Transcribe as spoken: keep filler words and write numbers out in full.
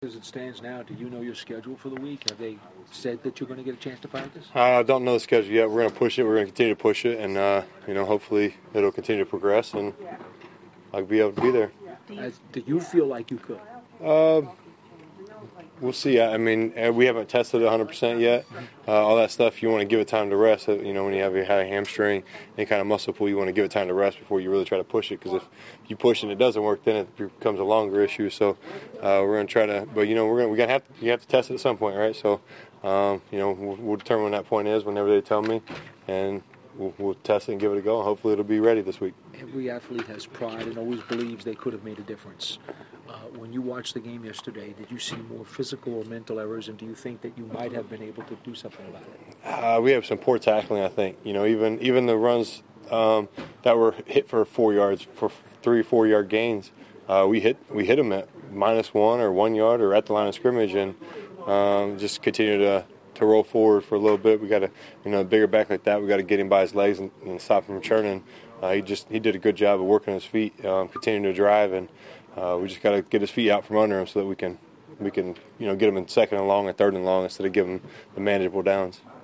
As it stands now, do you know your schedule for the week? Have they said that you're going to get a chance to practice? I uh, don't know the schedule yet. We're going to push it. We're going to continue to push it, and uh, you know, hopefully it'll continue to progress, and I'll be able to be there. As, do you feel like you could? Uh, we'll see. I mean, we haven't tested it one hundred percent yet. Uh, all that stuff, you want to give it time to rest. You know, when you have a hamstring, any kind of muscle pull, you want to give it time to rest before you really try to push it. Because if you push and it doesn't work, then it becomes a longer issue. So uh, we're going to try to. But you know, we're going to we gonna have to, you have to test it at some point, right? So um, you know, we'll, we'll determine when that point is whenever they tell me, and we'll, we'll test it and give it a go. Hopefully, it'll be ready this week. Every athlete has pride and always believes they could have made a difference. Uh, when you watched the game yesterday, did you see more physical or mental errors, and do you think that you might have been able to do something about it? Uh, we have some poor tackling, I think. You know, even even the runs um, that were hit for four yards, for three, four yard gains, uh, we hit we hit them at minus one or one yard or at the line of scrimmage, and um, just continue to to roll forward for a little bit. We got to, you know, a bigger back like that, we got to get him by his legs and, and stop him from churning. Uh, he just he did a good job of working his feet, um, continuing to drive, and uh, we just got to get his feet out from under him so that we can we can you know get him in second and long and third and long instead of giving the manageable downs.